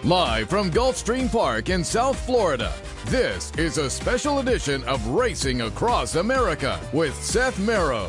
Live from Gulfstream Park in South Florida, this is a special edition of Racing Across America with Seth Merrow.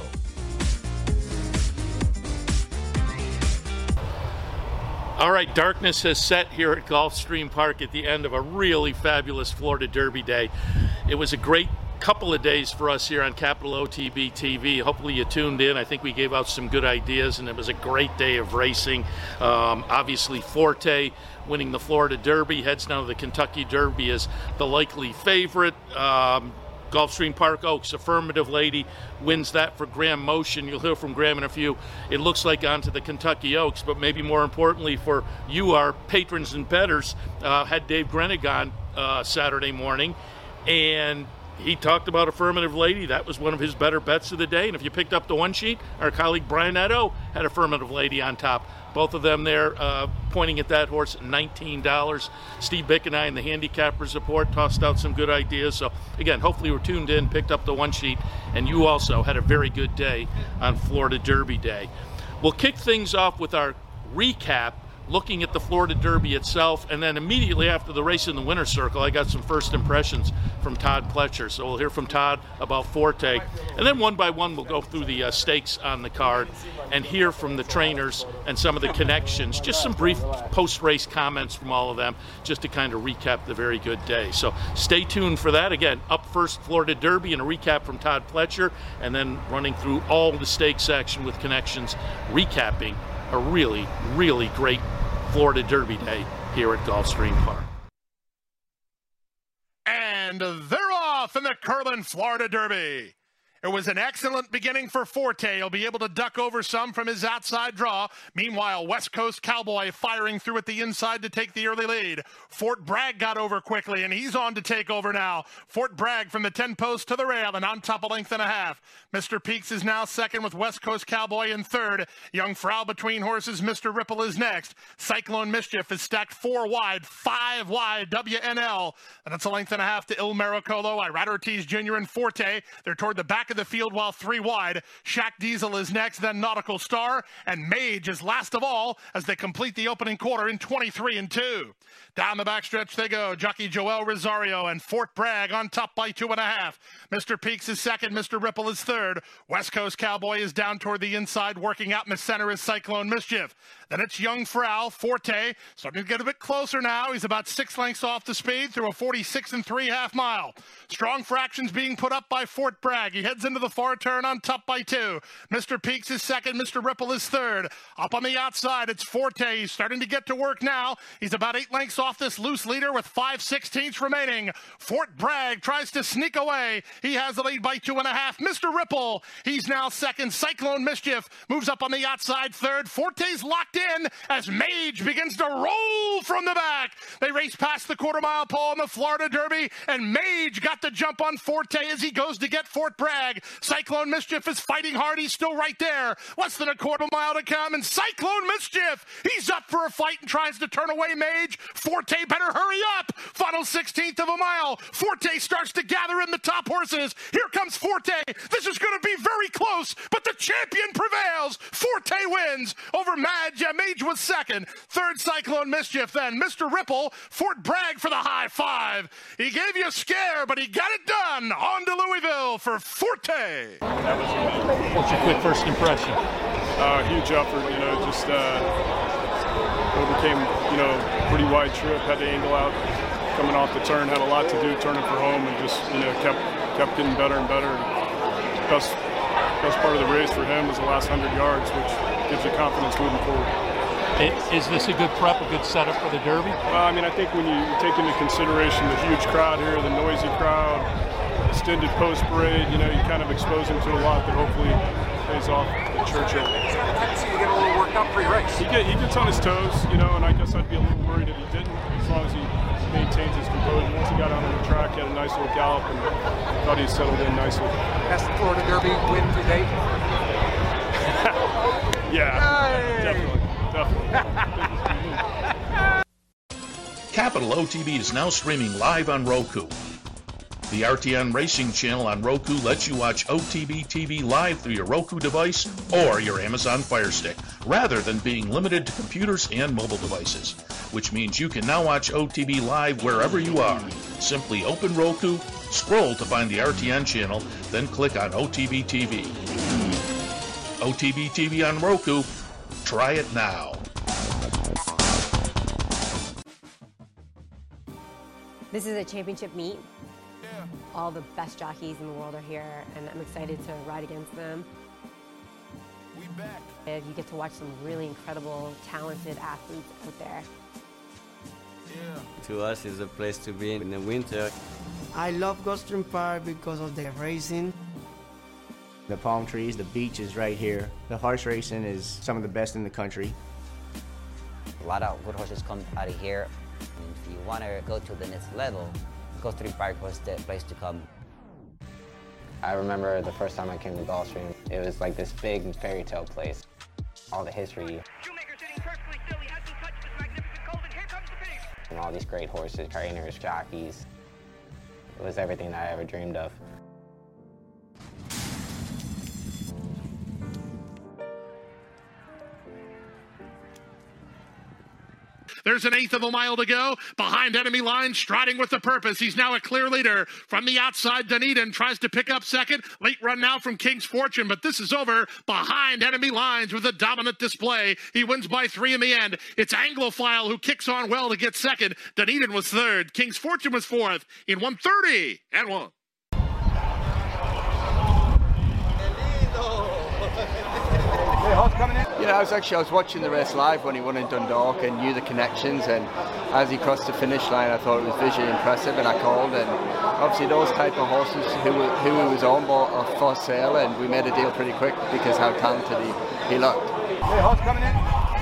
All right, darkness has set here at Gulfstream Park at the end of a really fabulous Florida Derby day. It was a great couple of days for us here on Capital OTB TV. Hopefully you tuned in. I think we gave out some good ideas, and it was a great day of racing. Obviously, Forte winning the Florida Derby, heads down to the Kentucky Derby as the likely favorite. Gulfstream Park Oaks, Affirmative Lady, wins that for Graham Motion. You'll hear from Graham in a few. It looks like onto the Kentucky Oaks, but maybe more importantly for you, our patrons and bettors, had Dave Grenig on Saturday morning, and he talked about Affirmative Lady. That was one of his better bets of the day. And if you picked up the one sheet, our colleague Brian Edo had Affirmative Lady on top. Both of them there pointing at that horse, $19. Steve Bick and I in the Handicappers Report tossed out some good ideas. So, again, hopefully you were tuned in, picked up the one sheet, and you also had a very good day on Florida Derby Day. We'll kick things off with our recap, looking at the Florida Derby itself, and then immediately after the race in the winner's circle, I got some first impressions from Todd Pletcher. So we'll hear from Todd about Forte, and then one by one we'll go through the stakes on the card and hear from the trainers and some of the connections, just some brief post-race comments from all of them, just to kind of recap the very good day. So stay tuned for that. Again, up first, Florida Derby, and a recap from Todd Pletcher, and then running through all the stakes action with connections, recapping a really, really great Florida Derby day here at Gulfstream Park. And they're off in the Curlin Florida Derby. It was an excellent beginning for Forte. He'll be able to duck over some from his outside draw. Meanwhile, West Coast Cowboy firing through at the inside to take the early lead. Fort Bragg got over quickly, and he's on to take over now. Fort Bragg from the 10 post to the rail and on top a length and a half. Mr. Peaks is now second with West Coast Cowboy in third. Young Frau between horses. Mr. Ripple is next. Cyclone Mischief is stacked 4 wide, 5 wide, WNL. And that's a length and a half to Il Maricolo. Irad Ortiz Jr. and Forte. They're toward the back of the field while 3 wide. Shaq Diesel is next, then Nautical Star, and Mage is last of all as they complete the opening quarter in 23-2. Down the backstretch they go. Jockey Joel Rosario and Fort Bragg on top by 2.5. Mr. Peaks is second. Mr. Ripple is third. West Coast Cowboy is down toward the inside. Working out in the center is Cyclone Mischief. Then it's Young Frau, Forte, starting to get a bit closer now. He's about 6 lengths off the speed through a 46 3/2 mile. Strong fractions being put up by Fort Bragg. He heads into the far turn on top by 2. Mr. Peaks is second. Mr. Ripple is third. Up on the outside, it's Forte. He's starting to get to work now. He's about 8 lengths off this loose leader with 5/16 remaining. Fort Bragg tries to sneak away. He has the lead by 2.5. Mr. Ripple, he's now second. Cyclone Mischief moves up on the outside third. Forte's locked in as Mage begins to roll from the back. They race past the quarter-mile pole in the Florida Derby, and Mage got the jump on Forte as he goes to get Fort Bragg. Cyclone Mischief is fighting hard. He's still right there. Less than a quarter mile to come, and Cyclone Mischief, he's up for a fight and tries to turn away Mage. Forte better hurry up. Final 16th of a mile. Forte starts to gather in the top horses. Here comes Forte. This is going to be very close, but the champion prevails. Forte wins over Mage. Mage was second. Third, Cyclone Mischief. Then Mr. Ripple. Fort Bragg for the high 5. He gave you a scare, but he got it done. On to Louisville for Forte. What's your quick first impression? Huge effort, just overcame, pretty wide trip, had to angle out coming off the turn, had a lot to do turning for home, and just, kept getting better and better. Best part of the race for him was the last 100 yards, which gives you confidence moving forward. Is this a good prep, a good setup for the Derby? Well, I think when you take into consideration the huge crowd here, the noisy crowd, extended post parade, you kind of expose him to a lot that hopefully pays off at Churchill. He's got a tendency to get a little worked up pre-race. He gets on his toes, and I guess I'd be a little worried if he didn't, as long as he maintains his composure. Once he got out on the track, he had a nice little gallop, and thought he settled in nicely. Best Florida Derby win to date? Yeah, definitely. Capital OTB is now streaming live on Roku. The RTN Racing channel on Roku lets you watch OTB TV live through your Roku device or your Amazon Fire Stick, rather than being limited to computers and mobile devices, which means you can now watch OTB live wherever you are. Simply open Roku, scroll to find the RTN channel, then click on OTB TV. OTB TV on Roku. Try it now. This is a championship meet. All the best jockeys in the world are here, and I'm excited to ride against them. We back. And you get to watch some really incredible, talented athletes out there. Yeah. To us, it's a place to be in the winter. I love Gulfstream Park because of the racing. The palm trees, the beach is right here. The horse racing is some of the best in the country. A lot of good horses come out of here. And if you want to go to the next level, Gulfstream Park was the place to come. I remember the first time I came to Gulfstream, it was like this big fairy tale place. All the history. And all these great horses, trainers, jockeys. It was everything that I ever dreamed of. There's an eighth of a mile to go. Behind enemy lines, striding with a purpose. He's now a clear leader. From the outside, Dunedin tries to pick up second. Late run now from King's Fortune, but this is over behind enemy lines with a dominant display. He wins by 3 in the end. It's Anglophile who kicks on well to get second. Dunedin was third. King's Fortune was fourth in 1:30 and 1. Yeah, I was watching the race live when he won in Dundalk and knew the connections, and as he crossed the finish line I thought it was visually impressive, and I called, and obviously those type of horses who he was on board are for sale, and we made a deal pretty quick because how talented he looked. Hey, horse coming in.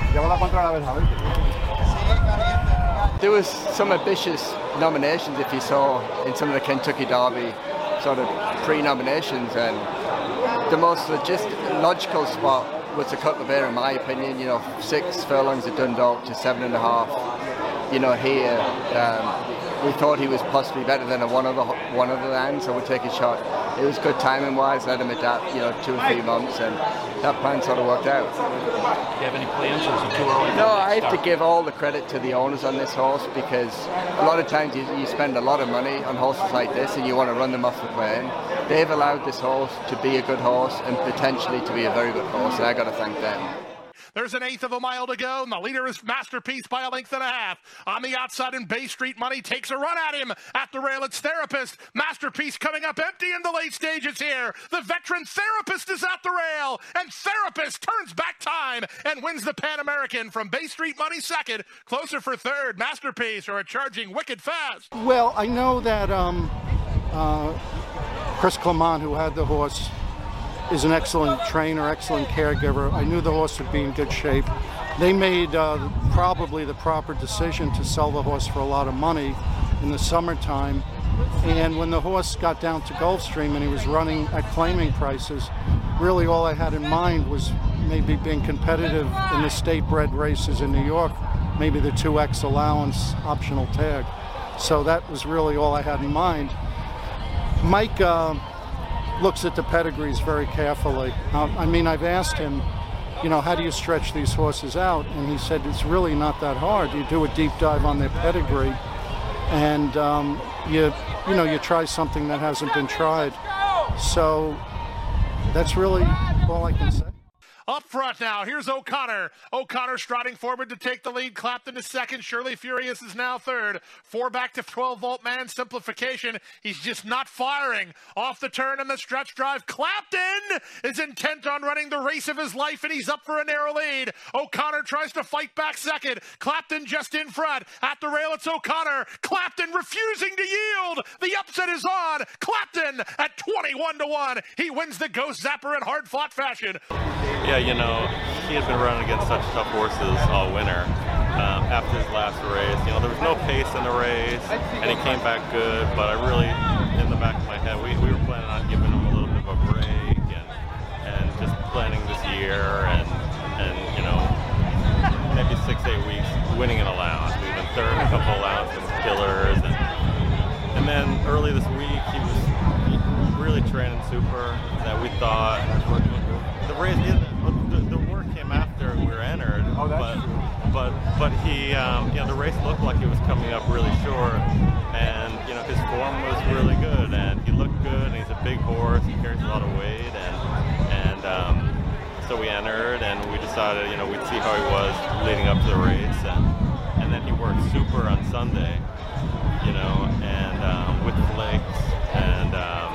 There was some ambitious nominations if you saw in some of the Kentucky Derby sort of pre-nominations, and the most logical spot was the Cutler Bear, in my opinion. 6 furlongs at Dundalk to 7.5. Here we thought he was possibly better than one of the land, so we'd take a shot. It was good timing wise, let him adapt 2 or 3 months, and that plan sort of worked out. Do you have any plans, or is it too early? No, I have to give all the credit to the owners on this horse, because a lot of times you spend a lot of money on horses like this and you want to run them off the plane. They've allowed this horse to be a good horse and potentially to be a very good horse, and I got to thank them. There's an eighth of a mile to go, and the leader is Masterpiece by a length and a half. On the outside, in Bay Street Money takes a run at him. At the rail, it's Therapist. Masterpiece coming up empty in the late stages here. The veteran Therapist is at the rail, and Therapist turns back time and wins the Pan American from Bay Street Money second. Closer for third, Masterpiece are charging wicked fast. Well, I know that Chris Clement, who had the horse, is an excellent trainer, excellent caregiver. I knew the horse would be in good shape. They made probably the proper decision to sell the horse for a lot of money in the summertime. And when the horse got down to Gulfstream and he was running at claiming prices, really all I had in mind was maybe being competitive in the state-bred races in New York, maybe the 2X allowance optional tag. So that was really all I had in mind. Mike looks at the pedigrees very carefully. I've asked him, how do you stretch these horses out? And he said it's really not that hard. You do a deep dive on their pedigree, and you try something that hasn't been tried. So that's really all I can say. Up front now, here's O'Connor. O'Connor striding forward to take the lead. Clapton to second. Shirley Furious is now third. 4 back to 12-volt man simplification. He's just not firing. Off the turn and the stretch drive. Clapton is intent on running the race of his life, and he's up for a narrow lead. O'Connor tries to fight back second. Clapton just in front. At the rail, it's O'Connor. Clapton refusing to yield. The upset is on. Clapton at 21-1. He wins the Ghost Zapper in hard-fought fashion. Yeah, he had been running against such tough horses all winter. After his last race, there was no pace in the race, and he came back good, but I really, in the back of my head, we were planning on giving him a little bit of a break and just planning this year and maybe 6-8 weeks winning an allowance. We've been third in a couple allowances, killers, and then early this week he that we thought the race. The word came after we were entered. Oh, that's true. But he, the race looked like it was coming up really short, and his form was really good, and he looked good, and he's a big horse. He carries a lot of weight, and so we entered, and we decided, we'd see how he was leading up to the race, and then he worked super on Sunday, and with flakes, and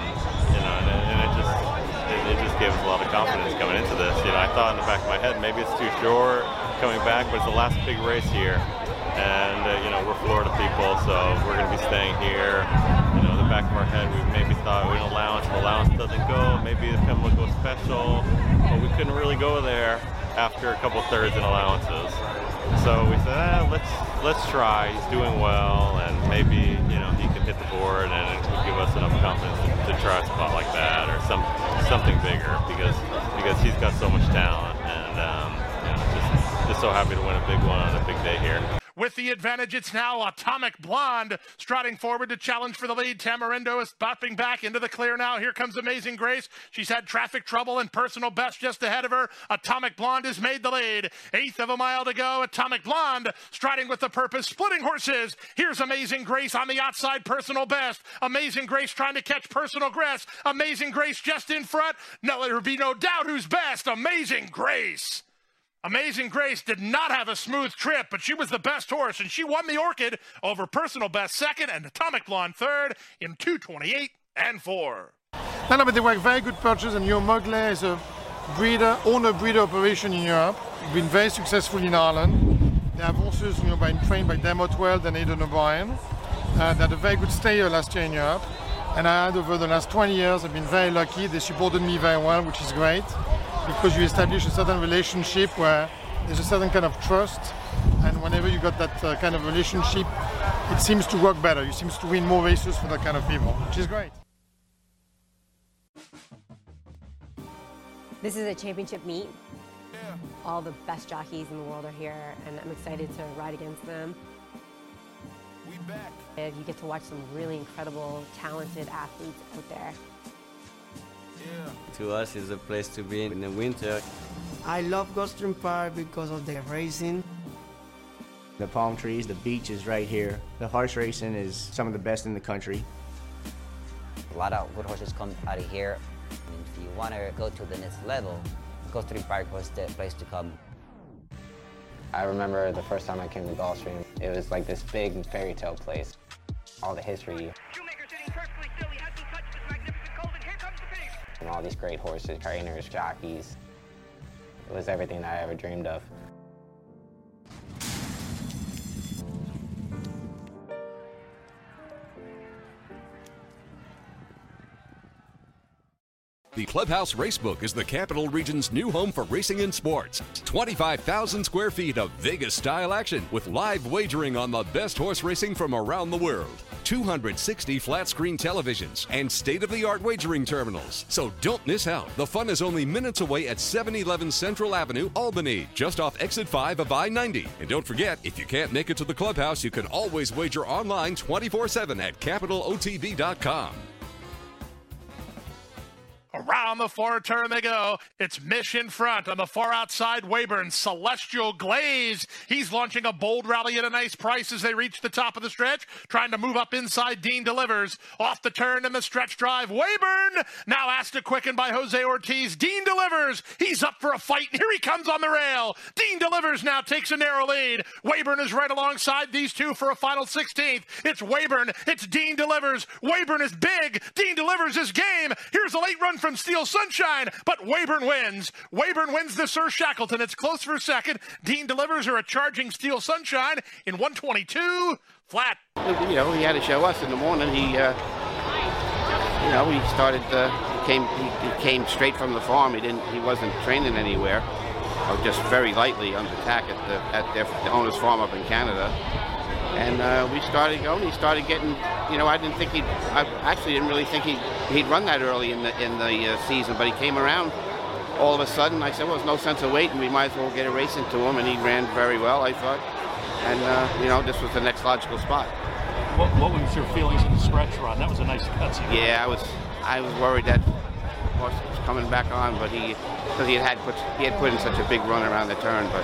it just gave us a lot of confidence coming into this. I thought in the back of my head maybe it's too short coming back, but it's the last big race here, and we're Florida people, so we're going to be staying here. In the back of our head, we maybe thought an allowance doesn't go, maybe the Pembroke will go special, but we couldn't really go there after a couple thirds in allowances. So we said, let's try. He's doing well, and maybe he can hit the board, and it would give us enough confidence to try a spot like that or something bigger, because he's got so much talent, and just so happy to win a big one on a big day here. With the advantage, it's now Atomic Blonde striding forward to challenge for the lead. Tamarindo is bopping back into the clear now. Here comes Amazing Grace. She's had traffic trouble and personal best just ahead of her. Atomic Blonde has made the lead. 1/8 of a mile to go. Atomic Blonde striding with the purpose, splitting horses. Here's Amazing Grace on the outside, personal best. Amazing Grace trying to catch personal best. Amazing Grace just in front. No, there will be no doubt who's best. Amazing Grace. Amazing Grace did not have a smooth trip, but she was the best horse, and she won the Orchid over personal best second and Atomic Blonde third in 2:28 and 4. No, but they were very good purchase, and your Mugler is a owner-breeder operation in Europe. Been very successful in Ireland. They have horses, been trained by Dermot Weld and Aidan O'Brien. They had a very good stayer last year in Europe, and I had over the last 20 years, I've been very lucky. They supported me very well, which is great, because you establish a certain relationship where there's a certain kind of trust, and whenever you got that kind of relationship, it seems to work better. You seem to win more races for that kind of people, which is great. This is a championship meet. All the best jockeys in the world are here, and I'm excited to ride against them. We back. And you get to watch some really incredible, talented athletes out there. To us, it's a place to be in the winter. I love Gulfstream Park because of the racing. The palm trees, the beach is right here. The horse racing is some of the best in the country. A lot of good horses come out of here. And if you want to go to the next level, Gulfstream Park was the place to come. I remember the first time I came to Gulfstream, it was like this big fairy tale place. All the history. And all these great horses, trainers, jockeys. It was everything that I ever dreamed of. The Clubhouse Racebook is the Capital Region's new home for racing and sports. 25,000 square feet of Vegas-style action with live wagering on the best horse racing from around the world. 260 flat-screen televisions and state-of-the-art wagering terminals. So don't miss out. The fun is only minutes away at 711 Central Avenue, Albany, just off exit 5 of I-90. And don't forget, if you can't make it to the Clubhouse, you can always wager online 24/7 at capitalotb.com. Around the far turn they go. It's Mish in front. On the far outside, Weyburn, Celestial Glaze. He's launching a bold rally at a nice price as they reach the top of the stretch. Trying to move up inside, Dean Delivers. Off the turn in the stretch drive, Weyburn. Now asked to quicken by Jose Ortiz. Dean Delivers. He's up for a fight. Here he comes on the rail. Dean Delivers now takes a narrow lead. Weyburn is right alongside these two for a final 16th. It's Weyburn. It's Dean Delivers. Weyburn is big. Dean Delivers is game. Here's a late run from Steel Sunshine, but Weyburn wins. Weyburn wins the Sir Shackleton. It's close for second. Dean Delivers are a charging Steel Sunshine in 122 flat. He had to show us in the morning. He started. He came straight from the farm. He wasn't training anywhere, or just very lightly on the tack at the owner's farm up in Canada. And we started going. He started getting. I actually didn't really think he'd run that early in the season, but he came around all of a sudden. I said, well, there's no sense of waiting. We might as well get a race into him, and he ran very well, I thought. And this was the next logical spot. What was your feelings in the stretch run? That was a nice cut. Yeah, I was worried that horse coming back on, but because he had put in such a big run around the turn, but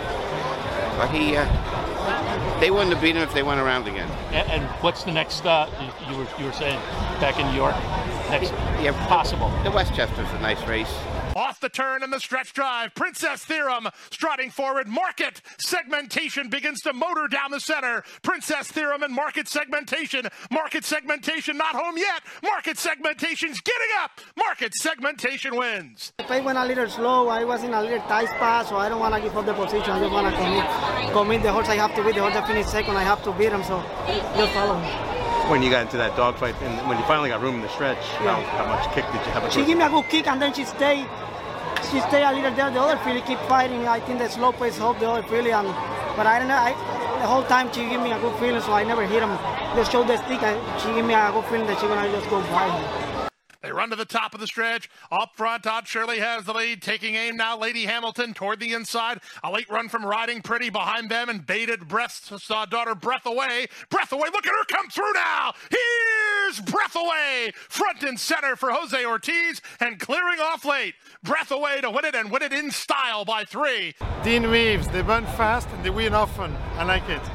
they wouldn't have beaten him if they went around again. And what's the next you were saying back in New York? Next, possible. The Westchester's a nice race. Off the turn in the stretch drive, Princess Theorem striding forward. Market Segmentation begins to motor down the center. Princess Theorem and Market Segmentation. Market Segmentation not home yet. Market Segmentation's getting up. Market Segmentation wins. I went a little slow. I was in a little tight spot, so I don't want to give up the position. I just want to commit the horse I have to beat. The horse that finished second, I have to beat him, so just follow me. When you got into that dogfight and when you finally got room in the stretch, how much kick did you have? She gave me a good kick and then she stayed a little there. The other filly keep fighting. I think the slow pace helped the other filly, but I don't know. The whole time she gave me a good feeling, so I never hit him. Just showed the stick. She gave me a good feeling that she's gonna just go by him. They run to the top of the stretch. Up front, Todd Shirley has the lead. Taking aim now, Lady Hamilton toward the inside. A late run from Riding Pretty behind them, and Bated Breath's daughter Breath Away. Breath Away, look at her come through now. Here's Breath Away. Front and center for Jose Ortiz, and clearing off late. Breath Away to win it, and win it in style by 3. Dean Reeves, they burn fast and they win often. I like it.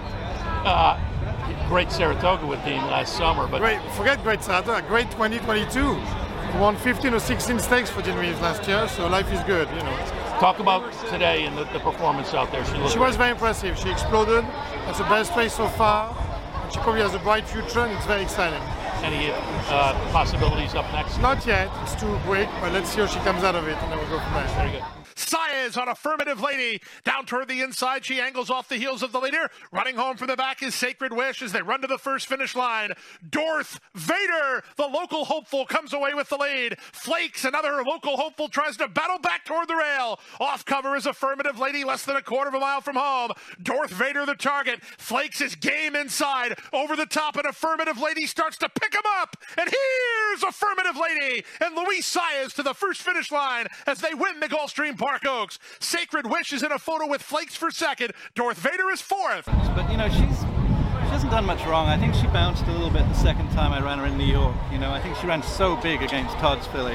Great Saratoga with Dean last summer, but forget great Saratoga, great 2022. Won 15 or 16 stakes for Dean Reeves last year, so life is good, you know. Talk about today and the performance out there. She was very impressive. She exploded. That's the best race so far. She probably has a bright future, and it's very exciting. Any possibilities up next? Not yet. It's too quick, but let's see how she comes out of it, and then we'll go from there. Very good. Saez on Affirmative Lady. Down toward the inside, she angles off the heels of the leader. Running home from the back is Sacred Wish as they run to the first finish line. Darth Vader, the local hopeful, comes away with the lead. Flakes, another local hopeful, tries to battle back toward the rail. Off cover is Affirmative Lady, less than a quarter of a mile from home. Darth Vader the target. Flakes is game inside. Over the top, and Affirmative Lady starts to pick him up. And here's Affirmative Lady and Luis Saez to the first finish line as they win the Gulfstream Park Oaks. Sacred Wish is in a photo with Flakes for second. Darth Vader is fourth. But, you know, she hasn't done much wrong. I think she bounced a little bit the second time I ran her in New York. You know, I think she ran so big against Todd's filly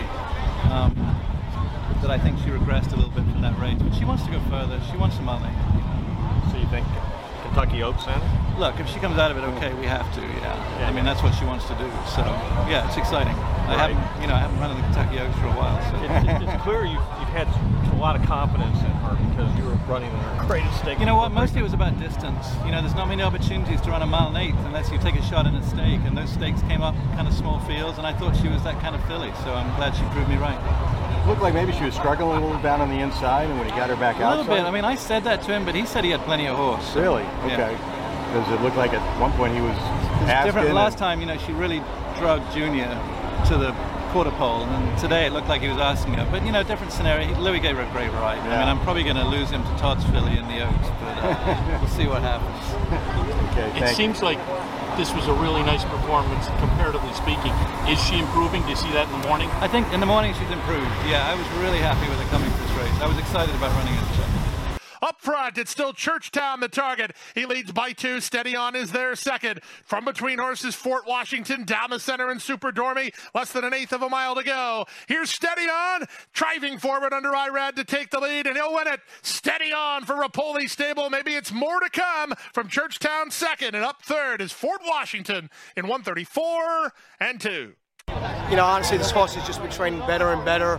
that I think she regressed a little bit from that race. But she wants to go further. She wants some money. So you think Kentucky Oaks then? Look, if she comes out of it okay, we have to, I mean, that's what she wants to do. So, yeah, it's exciting. I haven't run in the Kentucky Oaks for a while. So. It's clear you've had a lot of confidence in her because you were running in her greatest stake. You know what? Mostly it was about distance. You know, there's not many opportunities to run a mile and 1/8 unless you take a shot in a stake, and those stakes came up kind of small fields, and I thought she was that kind of filly. So I'm glad she proved me right. It looked like maybe she was struggling a little down on the inside, and when he got her back outside. A little bit. I mean, I said that to him, but he said he had plenty of horse. So, really? Okay. Because it looked like at one point he was different. Last time, you know, she really drugged Junior to the quarter pole, and today it looked like he was asking her. But, you know, different scenario. Louis gave her a great ride. I mean, I'm probably going to lose him to Todd's filly in the Oaks, but we'll see what happens. It seems like this was a really nice performance, comparatively speaking. Is she improving? Do you see that in the morning? I think in the morning she's improved. Yeah, I was really happy with her coming to this race. I was excited about running it. Up front, it's still Churchtown the target. He leads by 2. Steady On is there second. From between horses, Fort Washington down the center and Super Dormy. Less than 1/8 of a mile to go. Here's Steady On, driving forward under Irad to take the lead, and he'll win it. Steady On for Rapoli Stable. Maybe it's more to come from Churchtown second, and up third is Fort Washington in 1:34 and 2. You know, honestly, this horse has just been training better and better.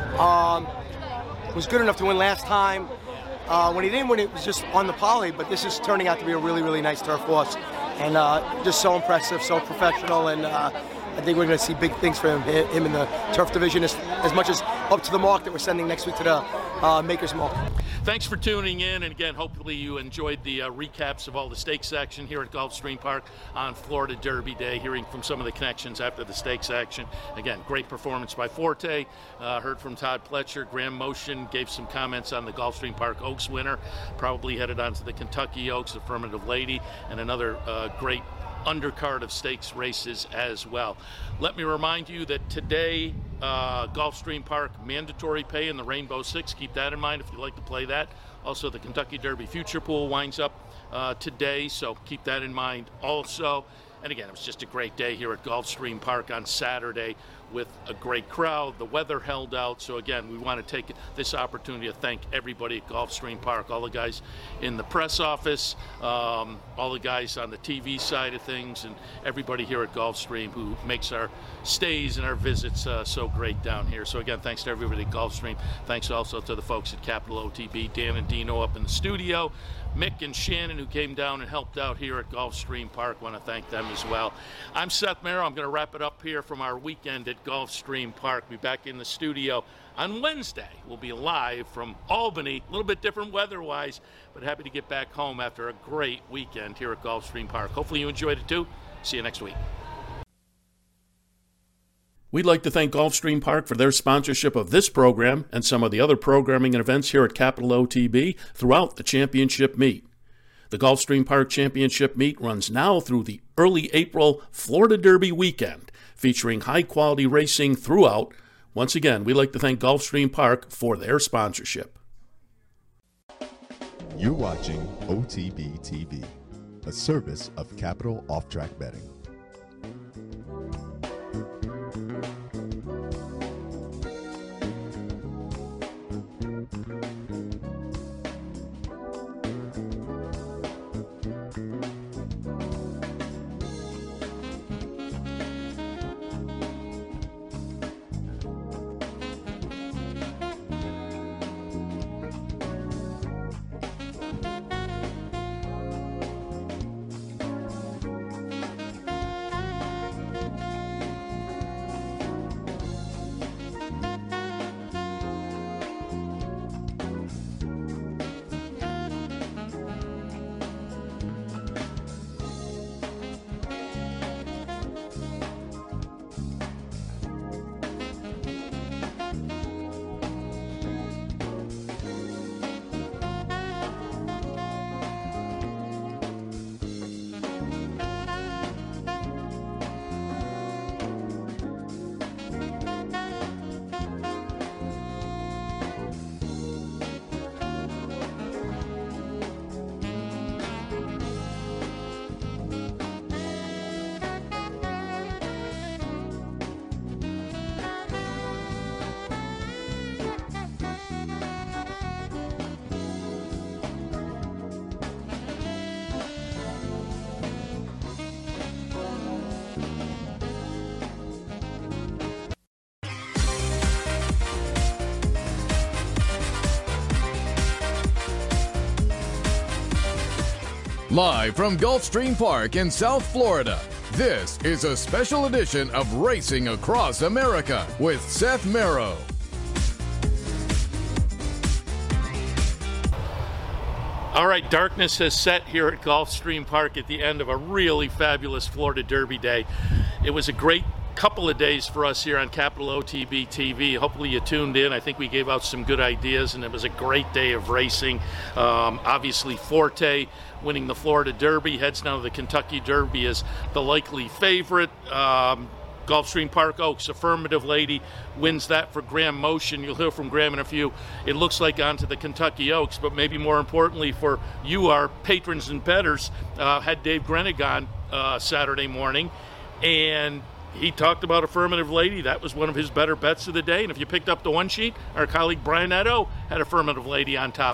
Was good enough to win last time. When he didn't win, it was just on the poly, but this is turning out to be a really, really nice turf horse. And just so impressive, so professional, and I think we're going to see big things for him in the turf division as much as up to the mark that we're sending next week to the Maker's Mark. Thanks for tuning in, and again, hopefully you enjoyed the recaps of all the stakes action here at Gulfstream Park on Florida Derby Day, hearing from some of the connections after the stakes action. Again, great performance by Forte. Heard from Todd Pletcher. Graham Motion gave some comments on the Gulfstream Park Oaks winner, probably headed on to the Kentucky Oaks, Affirmative Lady, and another great undercard of stakes races as well. Let me remind you that today, Gulfstream Park mandatory pay in the Rainbow Six. Keep that in mind if you'd like to play that. Also, the Kentucky Derby Future Pool winds up today, so keep that in mind also. And again, it was just a great day here at Gulfstream Park on Saturday with a great crowd. The weather held out. So again, we want to take this opportunity to thank everybody at Gulfstream Park, all the guys in the press office, all the guys on the TV side of things, and everybody here at Gulfstream who makes our stays and our visits so great down here. So again, thanks to everybody at Gulfstream. Thanks also to the folks at Capital OTB, Dan and Dino up in the studio, Mick and Shannon who came down and helped out here at Gulfstream Park. Want to thank them as well. I'm Seth Merrow. I'm going to wrap it up here from our weekend at Gulfstream Park. Be back in the studio on Wednesday. We'll be live from Albany, a little bit different weather-wise, but happy to get back home after a great weekend here at Gulfstream Park. Hopefully you enjoyed it too. See you next week. We'd like to thank Gulfstream Park for their sponsorship of this program and some of the other programming and events here at Capital OTB throughout the championship meet. The Gulfstream Park Championship meet runs now through the early April Florida Derby weekend, featuring high-quality racing throughout. Once again, we'd like to thank Gulfstream Park for their sponsorship. You're watching OTB TV, a service of Capital Off-Track Betting. Live from Gulfstream Park in South Florida, this is a special edition of Racing Across America with Seth Merrow. All right, darkness has set here at Gulfstream Park at the end of a really fabulous Florida Derby day. It was a great couple of days for us here on Capital OTB TV. Hopefully you tuned in. I think we gave out some good ideas, and it was a great day of racing. Obviously, Forte winning the Florida Derby, heads now to the Kentucky Derby as the likely favorite. Gulfstream Park Oaks, Affirmative Lady, wins that for Graham Motion. You'll hear from Graham in a few. It looks like onto the Kentucky Oaks, but maybe more importantly for you, our patrons and bettors, had Dave Grenegon Saturday morning, and he talked about Affirmative Lady. That was one of his better bets of the day. And if you picked up the one sheet, our colleague Brian Edo had Affirmative Lady on top.